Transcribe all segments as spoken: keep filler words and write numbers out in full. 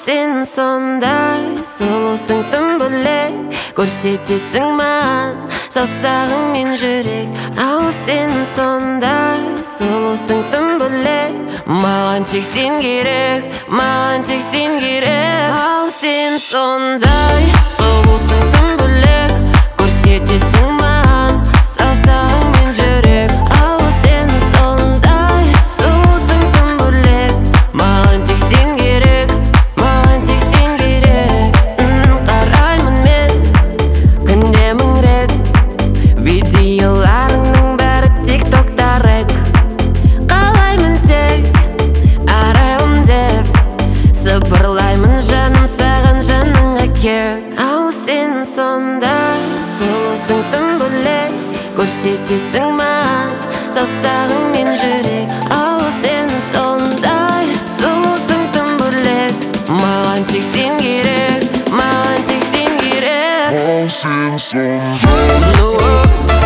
сен сондай сұлусың тым бөлек, көрсетесің маған саусағыңмен жүрек. Ау сен сондай сұлусың тым бөлек, маған тек сен керек, маған тек сен керек. Ау сен сондай сұлусың тым бөлек, көрсетесің маған саусағыңмен жүрек. Ау сен сондай сұлусың тым бөлек, маған тек сен керек, маған тек сен керек. Қараймын мен күнде мың рет видеоларыңның бәрі тик-токта рэк. Қалаймын тек арайлым деп, сыбырлаймын жаным саған жаныңа кеп. Ау сен сондай сұлусың тым бөлек, көрсетесің маған саусағыңмен жүрек. Ау сен сондай сұлусың тым бөлек, маған тек сен керек, маған тек сен керек. Ау сен сондай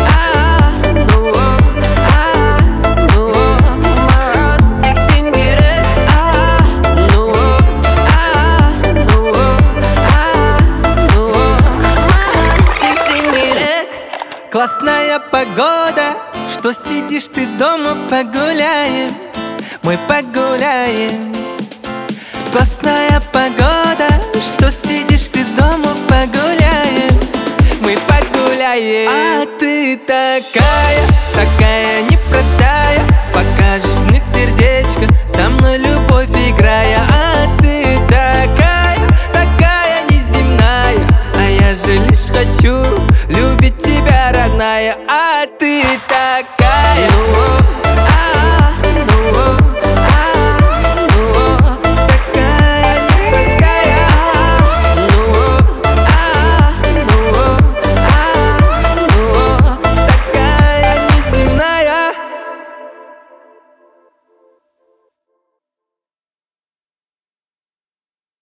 Классная погода, что сидишь ты дома, погуляем, мы погуляем. Классная погода, что сидишь ты дома, погуляем, мы погуляем. А ты такая, такая